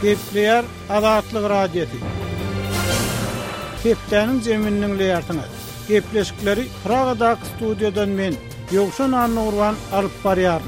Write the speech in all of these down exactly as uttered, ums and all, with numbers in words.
Gepleyer Azatlyk Radiosu. Hepdeniň jeminiň leýartyny. Gepleşikleri Pragadak studiýadan men Ýogşan Anurwan alyp barýaryn.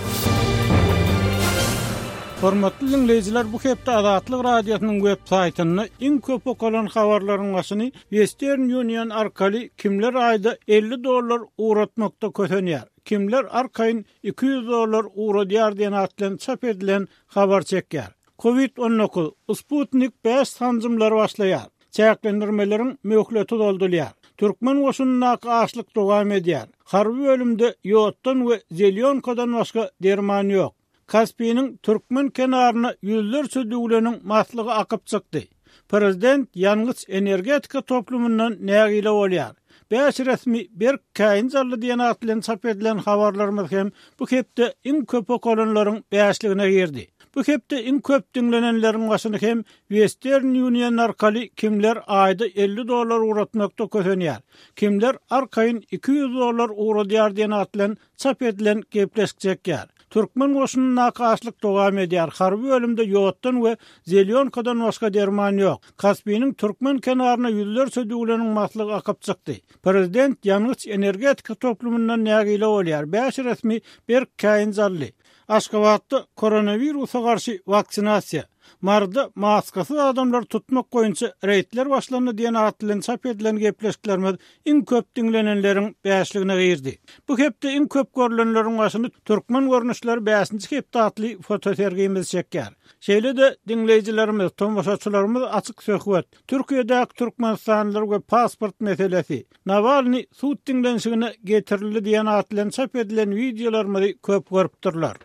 Hormatly dinleýijiler, bu hepde Azatlyk Radiosynyň web saýtyny iň köp okulan habarlaryň başyny Western Union arkaly kimler aýda elli dollar uğratmakda kötenýär. Kimler arkaýyn iki yüz dollar uğradýar diýen atlan çap edilen habar çekýär. covid on dokuz Sputnik beş sanjymlary başlaýar. Çäklendirmeleriň möhleti doldurýar. Türkmen goşunyna açlyk dowam edýär. Harby bölümde ýotdan we zelýonkadan başga derman ýok. Kaspiynyň türkmen kenaryna yüzlerçe döwleniň maslygy akyp çykdy. Prezident ýalňyz energetika toplumyndan nägile bolýar. Beş resmi bir kaýyn zarly diýen atlan çap edilen habarlarymyz hem bu hepde iň köp okulanlaryň beşligine girdi. Bu hepde iň köp dinlenenleriň başyny hem Western Union arkaly kimler aýda elli dollar uğratmakda kötenýär. Kimler arkaýyn iki yüz dollar uğradýar diýen atlan çap edilen gepleşik çekýär. Türkmen goşunyna açlyk dowam edýär. Harby bölümde ýotdan we zelýonkadan başga derman ýok. Kaspiynyň türkmen kenaryna yüzlerçe döwleniň maslygy akyp çykdy. Prezident ýalňyz energetika toplumyndan nägile bolýar. Beş resmi bir kaýyn zarly. Aşgabatda koronawirusa garşy vaksinasiýa. Marda maskasy adamlar tutmak goýunça reýtler başlandy diýen atlan çap edilen gepleşiklerimiz iň köp dinlenenleriň beşligine girdi. Bu hepde iň köp görülenleriň başyny türkmen görnüşleri beşinji hepde atly fotosergimiz çekýär. Şeýle de dinleýijilerimiz, tomoshaçylarymyz açyk söhbet. Türkiýedäki türkmenstanlylar we pasport meselesi, Navalny suut dinlenşigine getirildi diýen atlan çap edilen wideolarymyzy köp görüpdirler.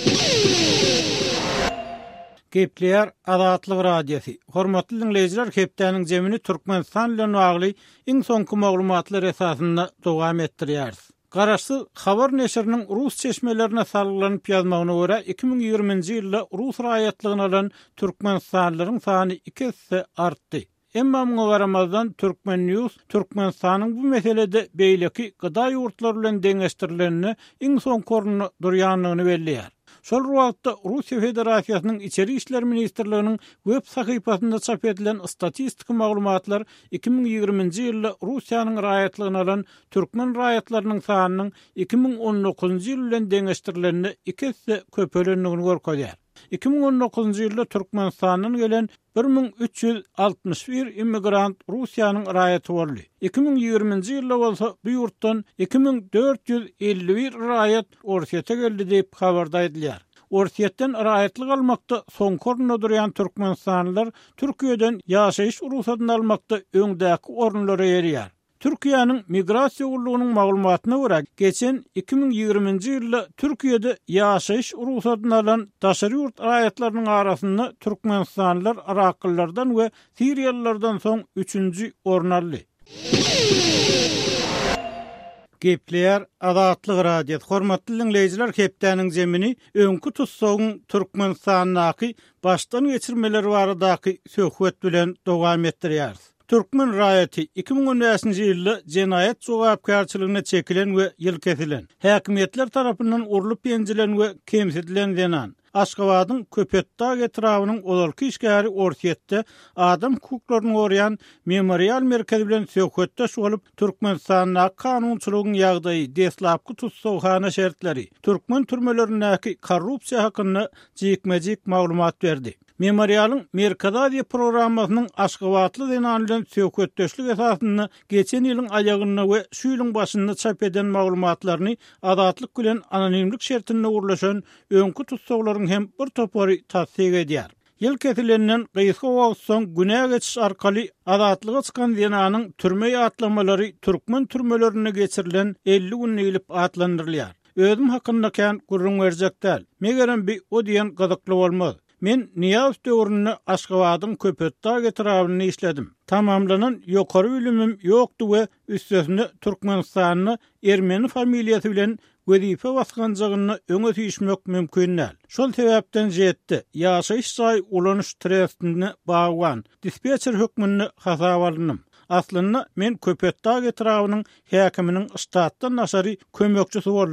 Gepleyer Azatlyk Radiosu. Hormatly dinleýijiler, hepdeniň jemini Türkmenistan bilen bagly iň soňky maglumatlar esasynda dowam etdirýäris. Garaşsyz habar neşriniň rus çeşmelerine salgylanyp ýazmagyna görä iki bin ýygrimiňji ýylda rus raýatlygyny alan türkmenstanlylaryň sany iki hisse artdy. Emma muňa garamazdan Türkmen News Türkmenistanyň bu meselede beýleki gyda ýurtlary bilen deňeşdirilenini iň soňky orunda durýanlygyny belliýär. Şol wagtda Russiýa Federasiýasynyň İçeri işler ministrliginiň web sahypasynda çap edilen statistik maglumatlar iki bin ýygrimiňji ýylda Russiýanyň raýatlygyny alan türkmen raýatlarynyň sanynyň iki bin on dokuzunjy ýyl bilen deňeşdirilenini iki hisse köpelendigini görkezýär. iki bin on dokuzunjy ýylda Türkmenistanyň gelen bir bin üç yüz altmış bir immigrant Russiýanyň raýaty boldy. iki bin ýygrimiňji ýylda bolsa bu ýurtdan iki bin dört yüz elli bir raýat Orsiýete geldi diýip habarda edilýär. Orsiýetden raýatlyk almakda soňky orunda durýan türkmenistanlylar Türkiýeden ýaşaýyş ruhsatyny almakda öňdäki orunlara ýerýär. Türkiýanyň migrasiýa gurulugynyň maglumatyna görä, geçen iki bin ýygrimiňji ýylda Türkiýede ýaşaýyş ruhsatyny alan daşary ýurt raýatlarynyň arasynda türkmenistanlylar Iraklylardan we Siriýalylardan soň üçünji orun aldy. Gepleyer Azatlyk Radiosu. Hormatly dinleýijiler, hepdeniň jemini öňkü tutsagyň Türkmenistanyňky başdan geçirmeleri baradaky söhbet bilen dowam etdirýäris. Türkmen raýaty iki bin on beşinji ýylda jenaýat jogapkarçylygyna çekilen we ýyl kesilen, häkimetler tarapyndan urulyp ýenjilen we kemsedilen denan. Aşgabatyň Köpetdag etrawynyň olarky işgäri Orsiýetde adam hukuklaryny goraýan memorial merkezi bilen söhbetdeş bolup Türkmenistanyň kanunçylygynyň ýagdaýy, deslapky tutsawhana şertleri, türkmen türmelerindäki korrupsiýa hakyny jekmejek maglumat berdi. Memorialyň Merkezi programmasynyň Aşgabatly denan bilen söhbetdeşlik esasyny geçen ýylyň aýagyna we şu ýylyň başynda çap eden maglumatlaryny azatlyk bilen anonimlik şertinde urlaşan öňkü tutsawlaryň hem bir topary tasdik edýär. Ýyl kesilenden gysga wagtdan günä geçiş arkaly azatlyga çykan denanyň türme ýatlamalary türkmen türmelerine geçirilen elli gün ýylyp atlandyrylýar. Özüm hakynda kän gurrun berjekdäl. Megerem bir o diýen gazakly bolmaz. Men Niýaz döwründe Aşgabatyň Köpetdag etrawyny işledim. Tamamlanan ýokary bilimim ýokdy we üstesinde Türkmenistanyny Ermeni familiýasy bilen wezife basganjagyny öňe süýşmek mümkin näl. Şol sebäpden jetdi. Ýaşaýyş saý ulanyş trestini bagan. Dispetcher hökmüni hasap alynym. Aslynda men Köpetdag etrawynyň häkiminiň ştatdan naşary kömekçisi boldum.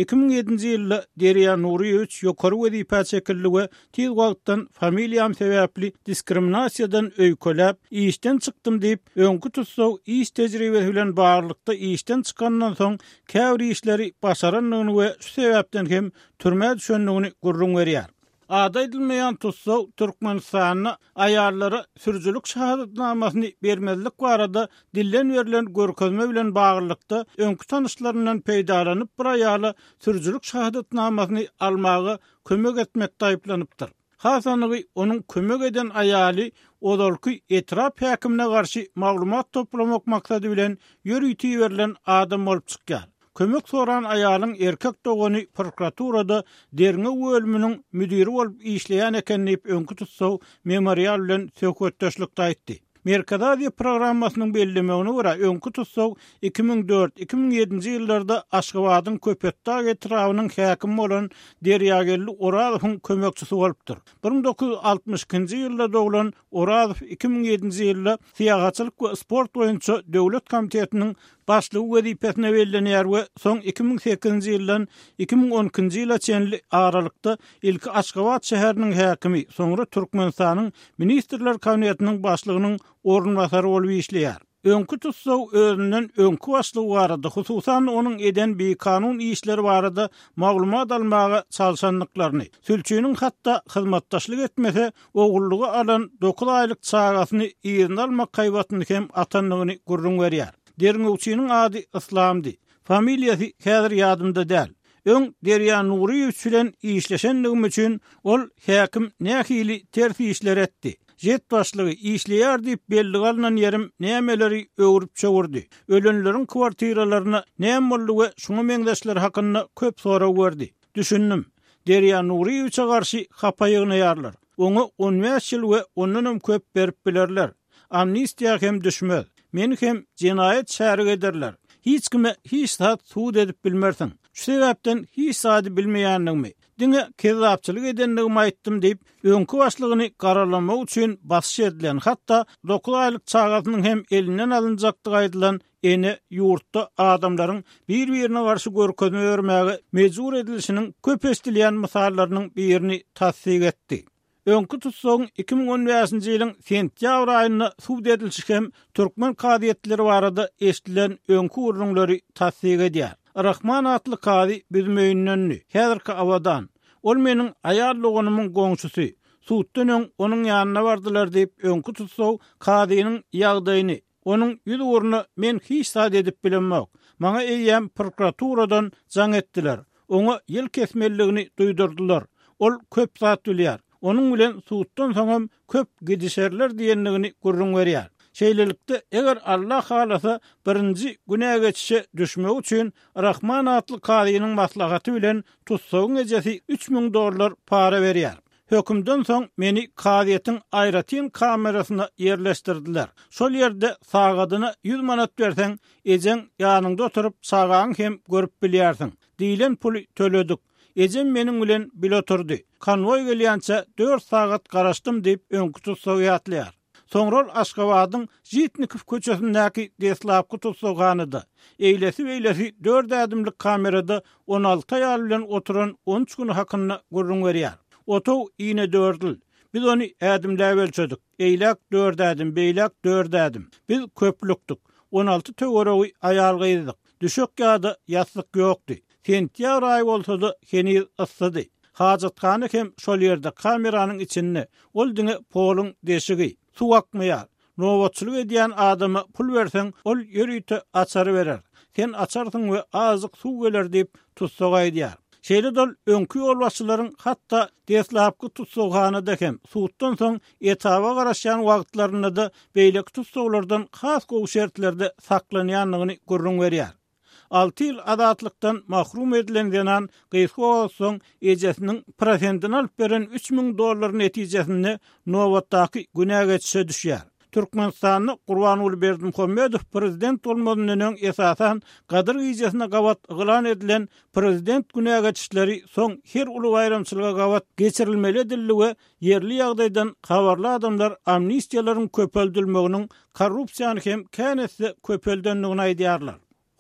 iki bin yedinji ýylda Derya Nuriýewiç ýokary wezipe çekildi tiz wagtdan familiýam sebäpli diskriminasiýadan öýkelep, işden çykdym diýip öňkü tutsaw iş tejribesi bilen barlykda işden çykandan soň käbir işleri başaranlygyny we şu sebäpden hem türme düşenligini gurrun berýär. Ada edilmeyen tutsaw Türkmenistanyň aýallary sürjülük şahadatnamasyny bermezlik barada dillen verilen görkezme bilen baglykda öňkü tanışlaryndan peýdalanyp bir aýaly sürjülük şahadatnamasyny almagy kömek etmekde aýplanypdyr. Hasanygy onuň kömek eden aýaly odolky etrap häkimine garşy maglumat toplamak maksady bilen ýörüýti berilen adam bolup çykýar. Kömek soran aýalyň erkek dogany prokuraturada derňe bölüminiň müdiri bolup işleýän ekenini öňkü tutsaw memorial bilen söhbetdeşlikde aýtdy. Merkadazi programmasynyň bellemegine görä öňkü tutsaw iki bin dört iki bin yedinji ýyllarda Aşgabatyň Köpetdağ etrawynyň häkim bolan Derýagelli Orazowyň kömekçisi bolupdyr. bir bin dokuz yüz altmış ikinji ýylda doglan Orazow iki bin yedinji ýylda Siýahatçylyk we sport boýunça döwlet komitetiniň başlygy wezipesine bellenýär we soň iki bin sekizinji ýyldan iki bin on ikinji ýyla çenli aralykda ilki Aşgabat şäheriniň häkimi, soňra Türkmenistanyň ministrler kabinetiniň başlygynyň ornbasary bolup işleýär. Öňkü tutsaw özünden öňkü başlygy barada, hususan onuň eden bir kanun işleri barada maglumat almaga çalşanlyklaryny, sülçüýüniň hatda hyzmatdaşlyk etmese ogullugy alan dokuz aýlyk çagasyny ýerine almak gaýbatyny hem atanlygyny gurrun berýär. Derňewçiniň ady Islamdy. Familiýasy häzir ýadymda däl. Öň Derya Nuriýewiç bilen işleşenligim üçin ol häkim nähili tersi işler etdi. Jet başlygy işleýär diýip belli galynan ýerim nämeleri öwrüp çöwürdi. Ölenleriň kwartiralaryna näme boldy we şuňa meňdeşler hakyna köp sorag berdi. Düşündim. Derya Nuriýewiçe garşy hapaýygyny ýarlar. Oňa on beş ýyl we ondan hem köp berip bilerler. Amnistiýa hem düşmez. Meni hem cinayet şärik ederler. Hiç kime hiç saat suud edip bilmersin. Şu sebäpden hiç saati bilmeýändigimi, diňe kezapçylyk edenligimi aýtdym diýip öňkü başlygyny garalamak üçin basyş edilen, hatda dokuz aýlyk çagasynyň hem elinden alınjakdygy aýdylan ene ýurtda adamlaryň bir-birine garşy görkezme bermäge mejbur edilişiniň köp estilýän mysallarynyň birini tasdik etdi. Öňkü tutsaň iki bin on beşinji ýylyň sentýabr aýyna suud edilişi hem türkmen kadiýetleri barada eşdilen öňkü urunlary tasdik edýär. Rahman atly kadi bizim öýünden, häzirki awadan. Ol meniň aýallygymyň goňşusy. Suuddan öň onuň ýanyna bardylar diýip öňkü tutsaw kadynyň ýagdaýyny, onuň ýüz uruna men hiç saat edip bilenmek. Maňa eýýän prokuraturadan jaň etdiler. Oňa ýyl kesmelligini duýdurdylar. Ol köp saat bilýär. Onun bilen suuddan soňam köp gidişerler diýenligini gurrun berýär. Şeýlelikde eger Allah halasa birinji günä geçişe düşmek üçin Rahman atly kadynyň maslahaty bilen tutsawyň ejesi üç bin dollar para berýär. Hökümden soň meni kadiýetiň aýratyn kamerasyna ýerleşdirdiler. Şol ýerde sagadyna yüz manat berseň, ejeň ýanynda oturup sagaň hem görüp bilýärsiň. Diýilen puly töledik. Ejem meniň bilen bil oturdy. Konvoy gelýänçe dört sagat garaşdym diýip öňkü tutsaw ýatlýar. Soňra Aşgabatyň Jitnikov köçesindäki Deslapky tutsaganyda. Eýlesi beýlesi dört adımlyk kamerada on alty ýaly bilen oturan on üç gün hakyna gurrun berýär. Oto ine dört ýyl. Biz onu adımla ölçedik. Eýlek dört adım, beýlek dört adım. Biz köplükdik. on alty töwereği aýalgydyk. Düşük ýa-da ýatlyk ýokdy. Sentýabr aýy bolsa-da heniz yssydy. Hajatkany hem şol ýerde kameranyň içinde ol diňe poluň deşigi, su akmaýar. Nowatçylyk edýän adama pul berseň, ol ýörüýte açary berer. Sen açarsyň we azyk su geler diýip tutsaga edýär. Şeýle dol öňkü ýolbaşçylaryň hatda Deslapky tutsaganyda hem suuddan soň etaba garaşýan wagtlaryna da beýlek tutsaglardan has gowy şertlerde saklanýanlygyny gurrun berýär. Alty ýyl adatlykdan mahrum edilen denan gysga bolsoň ejesiniň prosentinden alyp beren üç bin dollar netijesinde nowatdaky günä geçişe düşýär. Türkmenistanyň Gurbanuly Berdimuhammedow prezident bolmagynyň öň esasan gadyr ejesine gawat ýylan edilen prezident günä geçişleri soň her uly baýramçylyga gawat geçirilmeli edildi we yerli ýagdaýdan habarly adamlar amnistiýalaryň köpeldilmeginiň korrupsiýany hem känesi köpeldenligini aýdýarlar.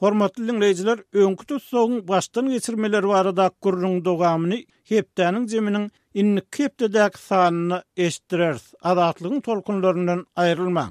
Hormatly dinleyijiler, öňkü tutsagyň başdan geçirmeleri barada gurrun dogamyny hepdäniň jeminiň innik hepdäki sanyny eşitdirers. Adatlygyň tolkunlaryndan aýrylmaň.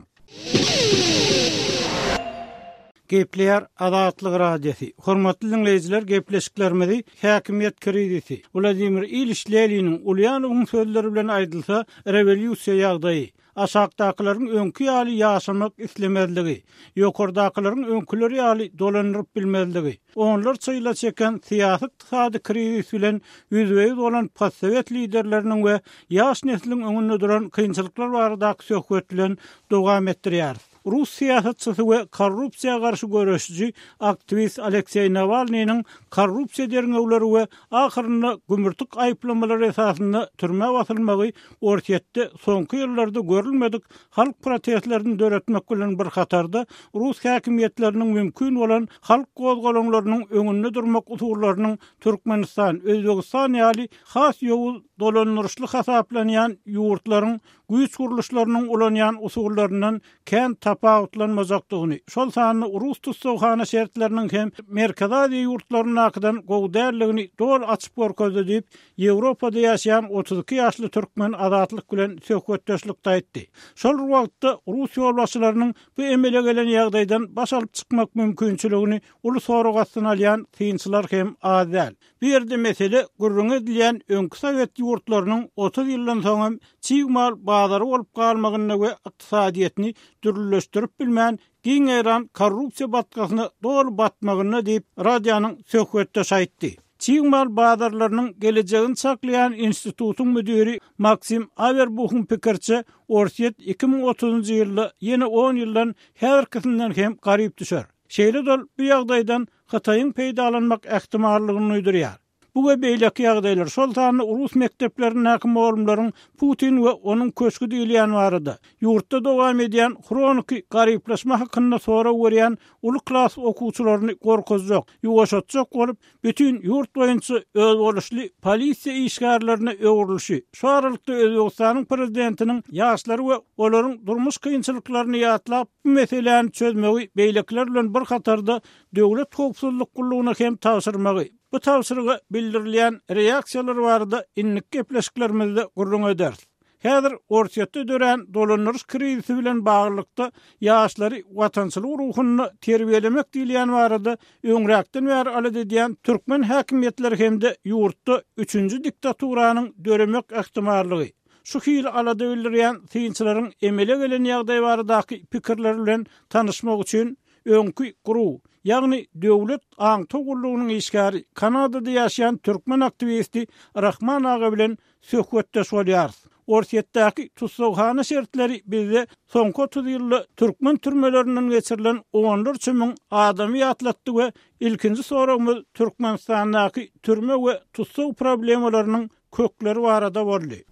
Gepler Adatlyk radiosi. Hormatly dinleyijiler, gepleşiklerimizi Häkimiýet kredisi Vladimir İliç Leniniň Ulyanowyň sözleri bilen aýdylsa, rewolýusiýa ýagdaýy, aşagdakylaryň öňkü ýaly ýaşamak islemezligi, ýokardakylaryň öňküleri ýaly dolandyryp bilmezligi, onlar çyla çeken syýasy iqtisady krizis bilen ýüzbeýiz bolan postsovet liderleriniň we ýaş nesliniň öňünde duran kynçylyklar baradaky söhbetlerini dowam etdirýär. Rus siýasatçysy we korrupsiýaga garşy görüşçi aktivist Aleksey Navalnyň korrupsiýa derňewleri we ahyrynda gümürtük aýplamalary esasynda türme basylmagy ortatdy. Soňky ýyllarda görülmedik halk protestlerini döretmek bilen bir hatarda Rus häkimiýetleriniň mümkin bolan halk gozgalanlarynyň öňünde durmak usullarynyň Türkmenistan, Özbegistan ýaly has ýowul dolandyryşly hasaplanýan ýurtlaryň güýç guruluşlarynyň ulanýan usullaryndan kän tapawutlanmazakdygyny, şol sanyny Rus tutsawhana şertleriniň hem merkezade ýurtlarynyň akydan gowdärligini dol açyp görkezdi diýip Ýewropada ýaşaýan otuz iki ýaşly türkmen adatlyk bilen söhbetdeşlikde aýtdy. Şol wagtda Rus ýolbaşçylarynyň bu emele gelen ýagdaýdan baş alyp çykmak mümkinçiligini uly soragatdan alýan kynçylar hem adäl. Bu ýerde mesele gurrun edilýän öňkü Sowet ýurtlarynyň otuz ýyldan soň çyýmal bazary bolup galmagyna we ykdysadyetini dürleşdirip bilmän giň eran korrupsiýa batkasyna dol batmagyna diýip radionyň söhbetde aýtdy. Çyýmal bazarlarynyň gelejegini saklayan institutyň müdiri Maksim Averbuch'un pikirçe Orsiýet iki ming otuzunçy ýylda ýene on ýyldan herkesinden hem garyp düşer. Şeýle dol bu ýagdaýdan Hataýyň peýdalanmak ähtimallygyny uydurýar. Bu we beýleki ýagdaýlar şol sany Rus mekdepleriniň näkim oğlumlaryň Putin we onuň köşkü diýilýän barada ýurtda dowam edýän kronik garyplaşma hakynda sora görýän uly klas okuwçylaryny gorkuzjak, ýuwaşatjak bolup bütün ýurt boýunça öz boluşly polisiýa işgärlerini öwrülüşi. Şu aralykda Özbegistanyň prezidentiniň ýaşlary we olaryň durmuş kynçylyklaryny ýatlap bu meseleni çözmegi beýlekler bilen bir hatarda döwlet howpsuzlyk gullugyna hem taşyrmagy. Bu tawsyrga bildirilýän reaksiýalar barada innik gepleşiklerimizde gurrun eder. Häzir Orsiýetde dören dolandyryş krizisi bilen baglykda ýaşlary watançylyk ruhuny terbiýelemek diýilýän barada öňräkden bäri alad edýän türkmen häkimiýetleri hemde ýurtda üçünçi diktaturanyň döremek ähtimallygy. Şu hil alada bildirýän synçylaryň emele gelen ýagdaý baradaky pikirleri bilen tanışmak üçin öňkü guruw, ýagny döwlet aňty gullugynyň işgäri Kanadada ýaşaýan türkmen aktivisti Rahman aga bilen söhbetdeş bolýar. Orsiýetdäki tutsawhana şertleri bizde soňky otuz ýylda türkmen türmelerinden geçirilen onlarça müň adamy ýatlatdy we ilkinji soragymyz Türkmenistandaky türme we tutsaw problemlarynyň kökleri barada boldy.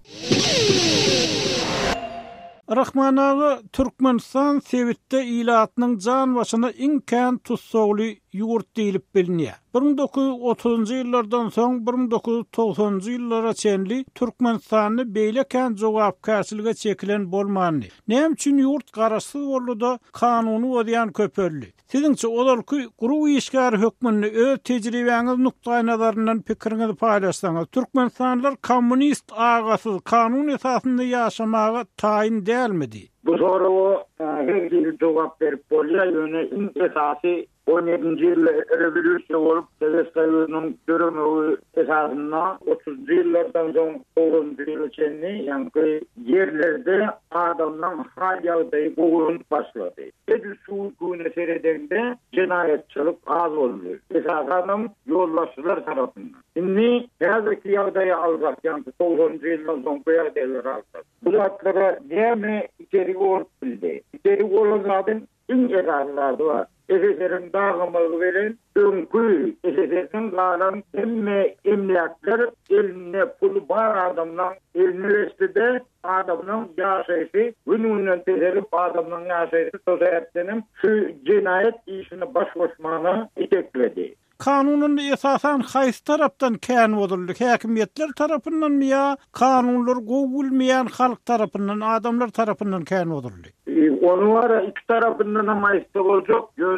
Rahman aga Türkmenistan Sewitde ilatynyň jan başyna iňkän tutsawly ýurt diýilip bilinýär. bir ming dokuz yüz otuzunçy ýyllardan soň bir ming dokuz yüz togsanjy ýyllara çenli Türkmenistany beýleken jogapkärçiligi çekilen bolmany. Näme üçin ýurt garaşsyz boldy da kanuny bodýan köpörli. Siziňçe olarky guruw işgär hökmüni öz tejribeňiz nukdaý nazaryndan pikiriňizi paýlaşsaňyz, Türkmenistanlylar kommunist agasyz kanun esasynda ýaşamaga taýin dälmidi? Bu soruğa her bir cevap verip bolýar, ýöne iň esasy on yedinci ýylda rewolýusiýa bolup Sowet Soýuzynyň döremeği esasynda otuzunçy ýyllardan soň toğuzunçy ýyla çenli ýa-ni ýerlerde adamdan hal ýagdaýy gowun başlady. Edi şu güne seredende cinayetçilik az boldy. Esasen ýolbaşçylar tarapyndan. Indi häzirki ýagdaýy alsak, ýa-ni toğuzunçy ýyldan soňky ýagdaýlar alsak. Bu hatlara näme içeri bolup bildi. İçeri bolan iň ýerlerde var. Eseserin dağımı veren, önkü eseserin galan emme emlaklar eline pulu bar adamdan, üniversitede adamdan ýaşaýsy, gününden tezelip adamdan ýaşaýsy sosyetinin şu cinayet işini baş koşmana itekledi. Kanunun esasan haýsy tarapdan kän boldy? Häkimiýetler tarapyndan mı ýa kanunlar gowulmaýan halk tarapyndan, adamlar tarapyndan kän boldy? Onu var iki tarafından ama işte olacak. Yönü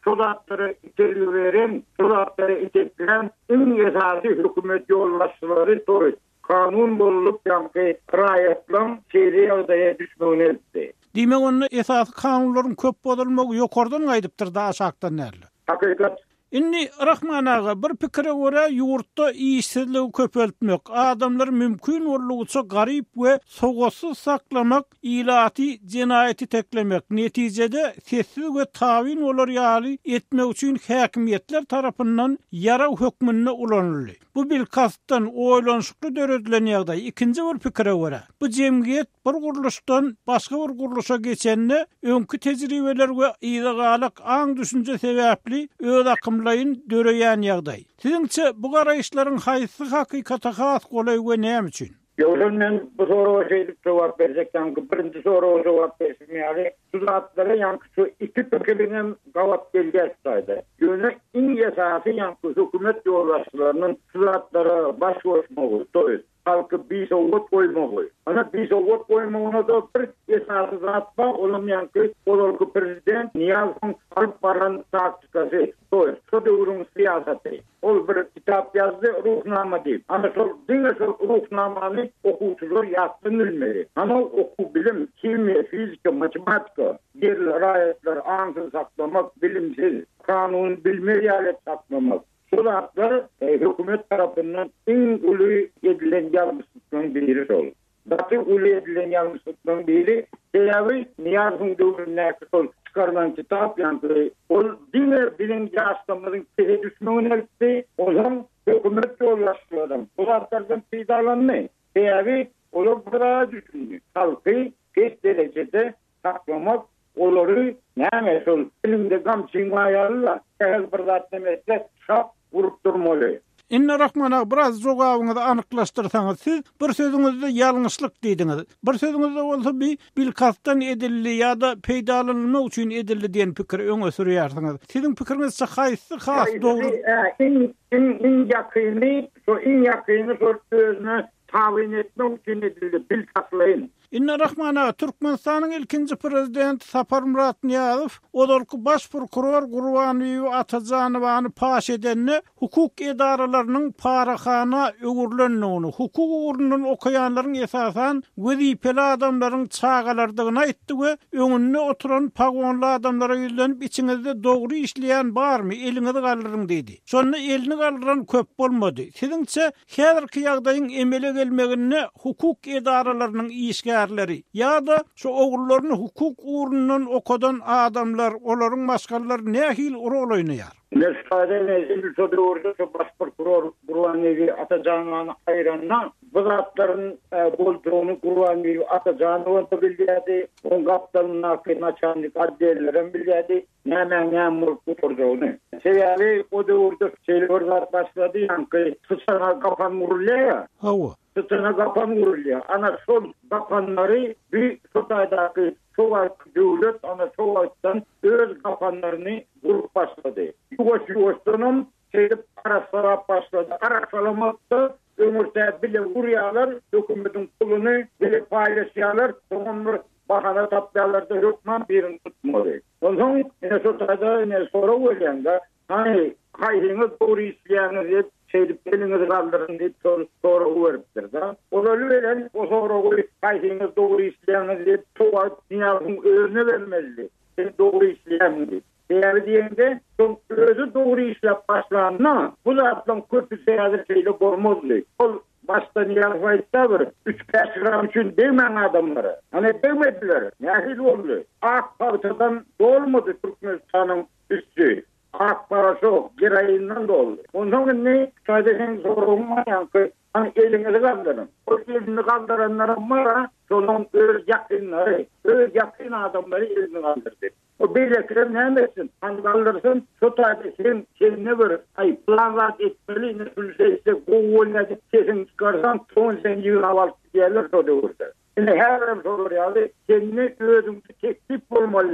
Sodatları iteriveren, sodatları iteklen en esası hükümet yollaşçıları doğru. Kanun bolup yankı rayetlan seyri adaya düşmeğini etti. Diýmek onu esas kanunlaryň köp bolmagy ýokardan gaýdypdyr da aşakdan näle. Hakikat. Inni Rahman ağa bir pikire göre yurtda işsizligi köpeltmek, adamlar mümkün bolýança garyp we sogatsız saklamak, ilati cinayeti teklemek, netijede sessiz we tawin olar ýaly etmek üçin häkimetler tarapyndan yara hökmüne ulanyldy. Bu bil kastdan oýlanşykly döredilen ýagdaý. Ikinji bir pikire göre bu jemgyýet bir guruluşdan başga bir guruluşa geçende öňkü tejribeler we ýygalyk aň düşünje sebäpli öz akymlaryň döreýän ýagdaý. Siziňçe bu garaýşlaryň haýsy hakykata has golay we näme üçin? Ýöňden men bu soraga şeýdip jogap berjekden birinji soraga jogap berýär. Sudatlara ýanky şu iki pikiriniň gawap belgäsdi. Ýöne iň esasy ýanky hökümet ýoldaşlarynyň sudatlara baş goşmagy, toýy. Halkı bir soğuk koymalı. Ana bir soğuk koymalına da bir esası zat var. Onun yankı olurku prezident Niyaz'ın alıp varan taktikası. Doğru. Şu devrun siyaseti. O bir kitap yazdı, ruhnama değil. Ama sol, dinle sol ruhnamanı okuyucular yazsın bilmeli. Ama oku bilim, kimya, fizika, matematika, yerli rayetler, ansız saklamak, bilimsiz, kanun bilmeli alet saklamak. Sudatlar e, hükümet tarafından en ulu edilen yanlışlıktan biri sol. Batı ulu edilen yanlışlıktan biri sebebi Niyaz'ın dövrüne sol çıkarılan kitap yankı. O dine bilinci aslanların tehe düşmeğine elbette o zaman hükümet yollaştırdım. Sudatlardan peydalanma. Sebebi onu bırağa düşündü. Halkı geç derecede saklamak onları ne sol elimde gamçın ayarıyla ehel bir zat demekle şap vurup durmalı. Inna Rahman ağa biraz jogabyňyzy anyklaşdyrsaňyz, siz bir sözüňizde ýalňyşlyk diýdiňiz. Bir sözüňizde bolsa bir bilkastan edildi ýa-da peýdalanmak üçin edildi diýen pikir öňe sürýärsiňiz. Siziň pikiriňizçe haýsy has dogry? In in in ýakyny, so in ýakyny so sözüne tawin etmek üçin edildi bilkaslaýyn. Inna Rahman ağa Türkmenistanyň ilkinji prezidenti Sapar Murat Niýazow odolky baş prokuror Gurbanowy Atajanowyny paş edenne hukuk edaralarynyň paraxana öwürlendigini, hukuk ugrundan okaýanlaryň esasan wezipeli adamlaryň çağalardygyny aýtdy we öňünde oturan pagonly adamlara ýüzlenip içiňizde dogry işleýän barmy, eliňizi galdyryň diýdi. Şonu elini galdyran köp bolmady. Siziňçe häzirki ýagdaýyň emele gelmegine hukuk edaralarynyň işgä ya da şu oğullarını hukuk uğrundan okadan adamlar, onların başkalar ne hil rol oynuyor? Mesade nezil sodu orada şu baş prokuror Gurbanowy Atajanowyny ayranna bu zatların e, bolduğunu Gurbanowy Atajanowy da bilýärdi. On gapdan naçanlyk adliýelerim bilýärdi. Näme näme kurduğunu. Sebebi o döwürde şeýler başlady ýanky sıçana kapan murulýa. Hawa. Sıçana kapan murulýa. Ana şol kapanlary bir sotaydaky Soğuk devlet ana soğuktan öz kafanlarını vurup başladı. Yuvaş yuvaştanım şeyde arasara başladı. Arasalamakta ömürde bile vuruyorlar. Hükümetin kulunu bile paylaşıyorlar. Sonunda bahane tapyalarda hükman birini tutmadı. Ondan yine sotayda yine sonra öyleyende hani hayrını doğru işleyenler diye şeyde elinizi kaldırın diye sonra uğuruptur da. Oları veren o sonra koyup hayrını doğru işleyenler diye tuğat dünyasının önüne vermezdi. Seni doğru işleyenler. Değerli diyende son özü doğru işlep başlanına bu zaten kötü seyahat şeyle kormazdı. O baştan yarfayda bir üç beş gram için değmen adamlara. Hani değmediler. Nehil oldu. Ak parçadan dolmadı Türkmenistan'ın üstü. Ak parası o. Bir ayından doldu. Ondan ne? Sadece sorulma yankı. Hani elini kaldırın. O elini kaldıranların var. Sonun öz yakınları, öz yakın adamları elini kaldırdı. O bilekler ne desin? Hani kaldırsın, şu tabi sen, sen ne verir? Ay planlat etmeli, ne sülseyse, kovuluna kesin çıkarsan, son sen yığın havalık diyerler, o da vurdu. Şimdi her an sorur yani, kendini özümüzü teklif olmalılar.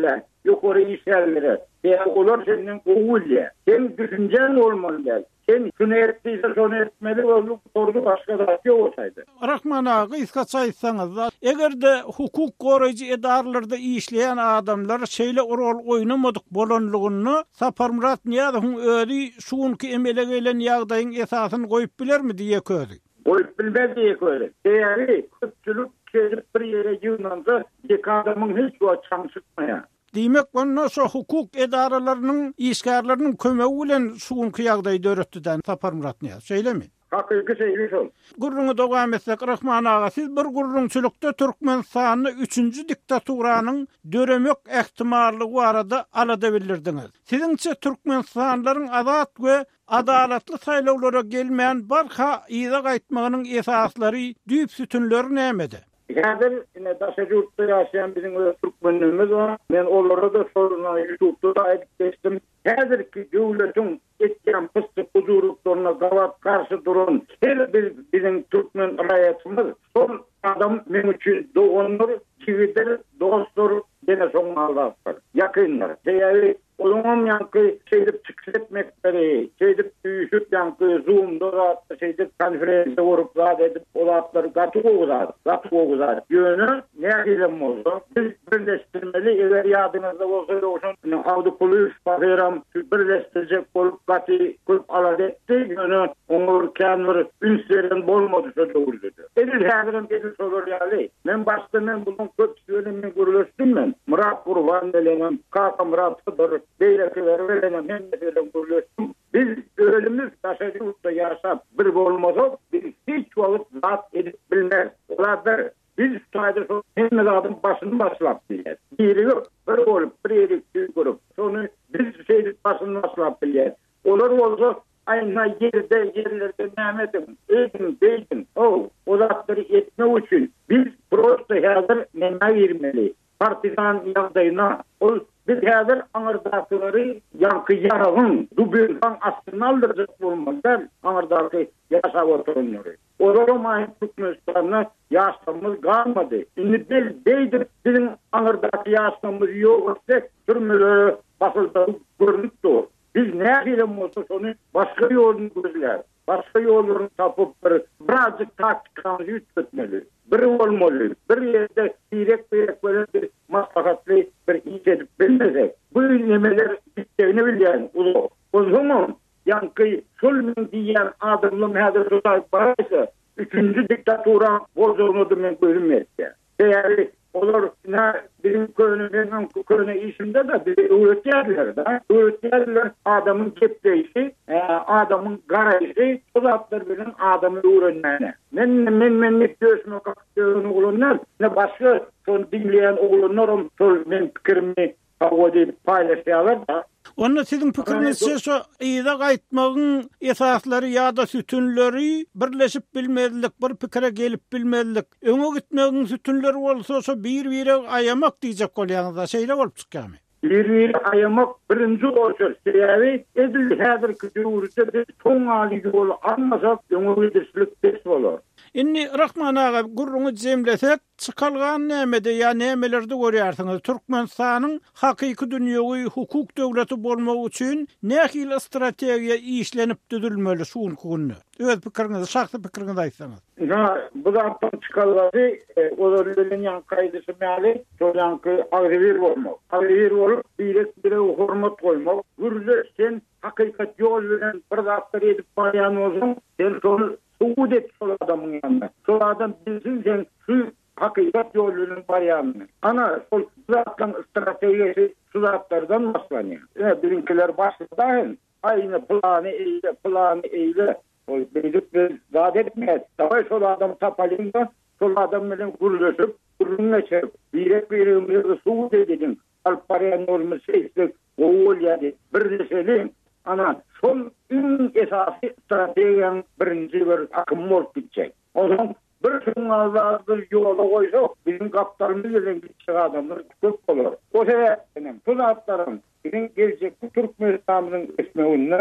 yukarı işlerlere. Ya olar senin oğulya. Sen düşüncen olmalı. Sen şunu ettiyse şunu etmeli olup sordu başka da olsaydı. Rahman ağa iskaça aytsaňyz da egerde hukuk goraýjy edarlarda işleyen adamlar şeýle rol oýnamadyk bolanlygyny Sapar Murat Niýazowyň özi şuňky emele gelen ýagdaýyň esasyny goýup bilermi diýe közi. Goýup bilmez diýe közi. Eýeri köpçülük kelip bir ýere ýygnansa, ýek adamyň hiç wagt çaňşykmaýar. Diýmek bolsa şo hukuk edaralarynyň işgärleriniň kömegi bilen şuňky ýagdaýy döretdiň Sapar Murat Niýaz. Şeýlemi? Hakyky şeýle şol. Gurruňy dowam etsek Rahman ağa, siz bir gurrunçylykda Türkmenistanyny üçünji diktaturanyň döremek ähtimallygy barada alada bildirdiňiz. Siziňçe Türkmenistanlaryň azat we adalatly saýlawlara gelmeýän barha ýyza gaýtmagynyň esaslary, düýp sütünleri nämede? Häzir ine daşagy ýurtda ýaşaýan biziň türkmenlerimiz var. Men olara da sorulan ýurtda da aýdypdym. Häzirki döwletiň etken pysty huzurluklarına gawat karşı duran her bir biziň türkmen raýatymyz sol adam men üçin doganlar, kiwiler, dostlar, dene soň aldatlar. Ýakynlar. Diýäli Olumam yankı şeydip çıksetmekleri, şeydip büyüşüp yankı Zoom'da da şeydip konferansa vurup zat edip olatları katı oğuzar, katı oğuzar. Yönü ne eylem oldu? Biz birleştirmeli, eğer yadınızda olsaydı olsun, avdı polis, bakıram, birleştirecek olup katı kılıp aladetti, yönü onur kendir, ünslerin bolmadı söz doğrudur. Edil hədirim edil solur yali. Men başta men bunun köp söylemin gürleştim men. Murat Kurvan delenem, Kaka Murat'ıdır. Beylekileri verene memnetiyle kuruluştum. Biz ölümüz taşacı usta yaşap bir bolmazok, biz hiç valık zat edip bilmez. Olardır. Biz saydır sonra hemmet adım başını başlap bilir. Biri yok, bir olup, bir erik tüy kurup. Sonra biz şeydik başını başlap bilir. Olur olsa ayna yerde, yerlerde Mehmet'im, eğitim, beytim, o, o zatları etme için biz prosto hazır mena vermeli. Partizan yağdayına, o biz häzir aňyrdakyları ýanky ýaragyň dubeldan astyna aldyrjak bolmazlar aňyrdaky ýaşap oturunlary. Olaryň Türkmenistanyň ýaşamyz galmady. Indi biz beýdip biziň aňyrdaky ýaşamyz ýok etsek, türmelere basylda görnükdi. Biz näçe bolsa şonu başga ýolunu gözler. Başga ýollaryny tapyp bir birazcık taktikany ýetmeli. Bir olmalı, bir yerde direk direk böyle bir maslahatlı bir iş edip bilmezek. Bu nemeler bittiğini bilyen ulu. O zaman yankı sulmen diyen adımlı mehdir tutayıp baraysa üçüncü diktatura bozulmadı men görünmezse. Değerli olur, bizim köyünün köyüne işinde de bir öğretiyerler de. Öğretiyerler adamın cepteyişi, adamın garayışı, o zatlar birinin adamı öğrenmeyene. Men men menlik göğsüme kalktığını oğlunlar, ne başka son dinleyen oğlunlarım, son men fikrimi kavga paylaşıyorlar da. Onda sizin pikiriňizçe şo ýyza gaýtmagyň esaslary ýa-da sütünleri birleşip bilmezlik, bir pikire gelip bilmezlik. Öňe gitmegiň sütünleri bolsa şo bir-bire aýamak diýjek bolýaňyz, şeýle bolup çykýarmy? Bir-bire aýamak birinji bolsa, sebäbi edil häzirki döwürde biz toň alygy bolup almasak, öňe gidişlik bes bolar. Inni Rahman ağa gurruňy jemlesek, çykalgan nämede ýa nämelerde görýärsiňiz? Türkmenistanyň hakyky dünýäwi hukuk döwleti bolmagy üçin nähili strategiýa işlenip düzülmeli şuňky günü? Öz pikiriňizi, şahsy pikiriňizi aýtsaňyz. Ha, bu zatdan çykalgany, olarlyň ýankaýdysy mäli, şoňky agrewer bolmak. Agrewer bolup, birek bire hormat goýmak. Gürle sen hakykat ýol bilen bir zatlar edip barýan bolsaň, sen şonu suud et sol adamın yanına. Sol adam bilsin sen şu hakikat yolunun baryanını. Ana sol zattan stratejisi şu zatlardan başlanıyor. Yani birinkiler başladı. Aynı planı eyle, planı eyle. O bildik bir zat etmez. Daha sol adam tapalında sol adam bilen gürleşip, gürlüğüne çekip, birek birimizi suud edin. Alp baryan olmuş şeysek, oğul yani birleşelim. Ana sol ün esası stratejiýanyň birinji bir akym bolup gitjek. O zaman bir şuňa ýola goýsak, biziň kaptarymyz bilen gitjek adamlar köp bolar. O sebäpden bu zatlaryň biziň geljekde Türkmenistanyň ösmegine,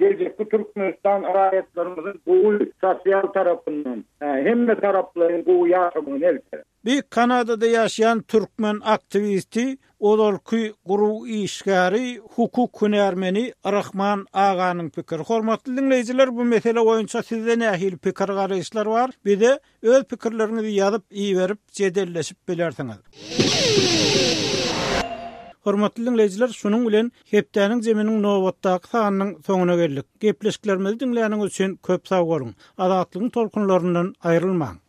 gelecekki Türkmenistan raýatlarymyzyň gowy sosial tarapyndan hemme taraplaryň gowy ýaşagyny elbet. Bir Kanadada yaşayan Türkmen aktivisti, ololky guru işgäri, hukuk hünärmeni Rahman Aganyň pikiri. Hormatly dinleýijiler, bu mesele boýunça sizde nähili pikir garaýşlar bar? Bir de öz pikirlerinizi ýazyp iýerip jedelleşip bilersiňiz. Hormatly dinleýijiler, şunuň bilen hepdeniň jeminiň nowatdaky sanynyň soňuna geldik. Gepleşiklerimizi dinleýäniňiz üçin köp sag bolun. Azatlygyň tolkunlaryndan aýrylmaň.